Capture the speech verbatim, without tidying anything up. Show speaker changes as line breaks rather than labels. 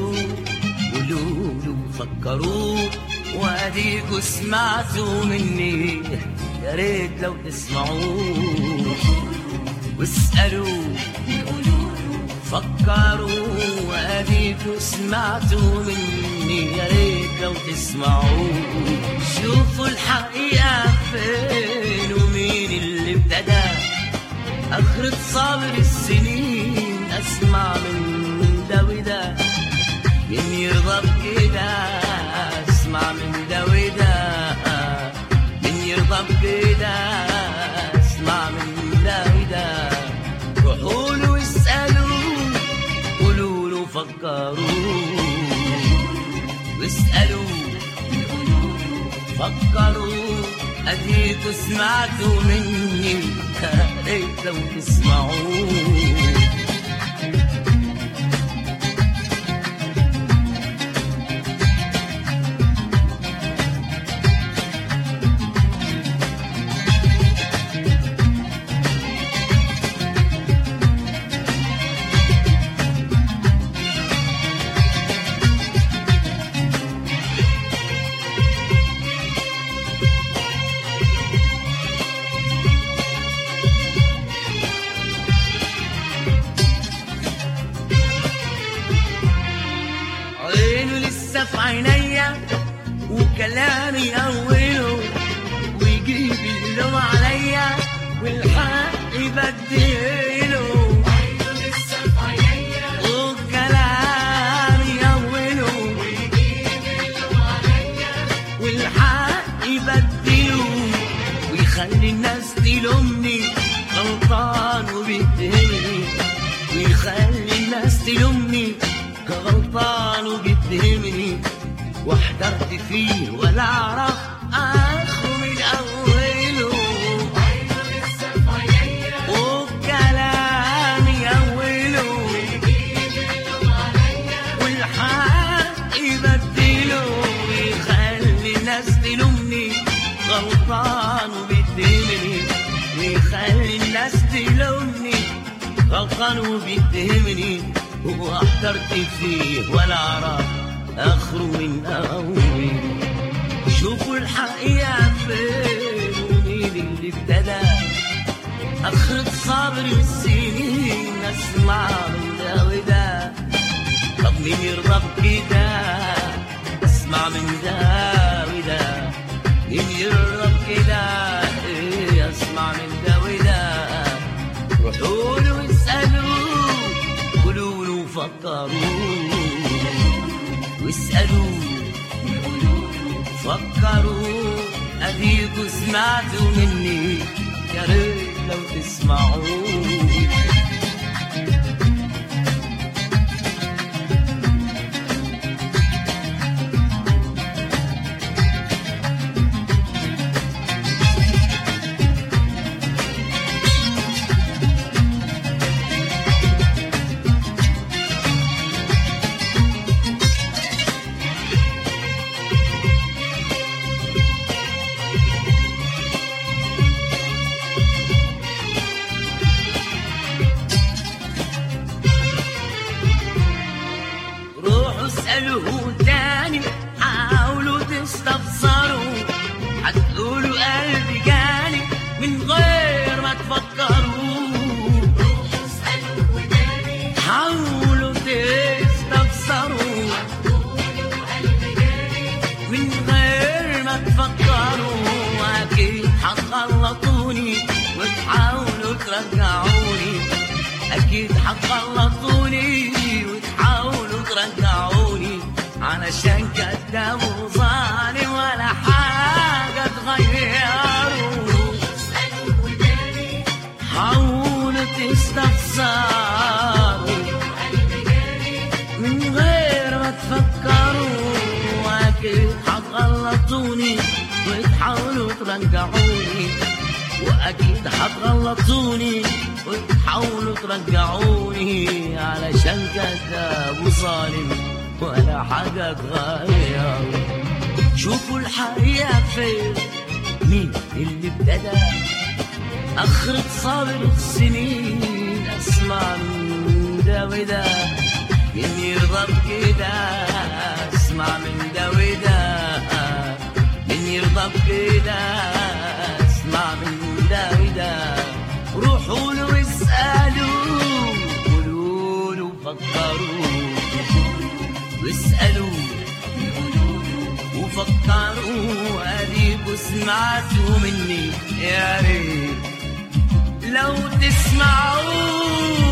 اسألوا قولوا له فكروا واديكوا سمعتوا مني يا ريت لو تسمعوا واسألوا فكروا واديكوا سمعتوا مني يا ريت لو تسمعوا شوفوا الحقيقة فين ومين اللي ابتدى آخرة صابر السنين أسمع من ده وده مين يرضى بكده أسمع من ده وده مين يرضى بكده أسمع من ده وده روحوا له واسألوا قولوا له فكروا واسألوا فكروا أديكوا سمعتوا مني يا ريت لو تسمعوا في عينيا وكلامي أوله ويجيب اللوم عليا والحق بديله عينه لسه في عينيا وكلامي أوله ويجيب اللوم عليا والحق بديله ويخلي الناس تلومني غلطان وبيتهمني ويخلي الناس تلومني غلطان وبيتهمني واحترت فيه ولا اعرف اخره من اوله عينه لسه في عينيا وكلامي اوله ويجيب اللوم عليا والحق يبدله ويخلي الناس تلومني غلطان وبيتهمني ويخلي الناس تلومني غلطان وبيتهمني واحترت فيه ولا اعرف اخره من اول شوفوا الحقيقه فين ومين اللي ابتدى اخرة صبر السنين اسمع من ده وده طب مين يرضى بكده اسمع من ده وده مين يرضى بكده ايه اسمع من ده وده روحوا له واسالوا قولوا له فكروا واسألوا فكروا أديكوا سمعتوا مني يا ريت لو تسمعوا اسألوه تاني حاولوا تستفسروا هتقولوا قلبي جاني من غير ما تفكروا روحوا اسألوه تاني حاولوا تستفسروا هتقولوا قلبي جاني من غير ما تفكروا أكيد هتغلطوني وتحاولوا ترجعوني أكيد هتغلطوني وتحاولوا ترجعوني علشان كداب وظالم ولا حاجة تغيروا اسألوا تاني حاولوا تستفسروا من غير ما تفكروا أكيد هتغلطوني وتحاولوا ترجعوني وأكيد هتغلطوني وتحاولوا ترجعوني علشان كذاب وظالم ولا حاجة تغير شوفوا الحقيقة فين مين اللي ابتدى آخرة صابر السنين أسمع من ده وده مين يرضى بكده؟ اسمع من ده وده، مين يرضى بكده؟ اسمع من ده وده. روحوا له واسألوا، قولوا له فكروا، واسألوا وفكروا، اديكوا سمعتوا مني، يا ريت لو تسمعوا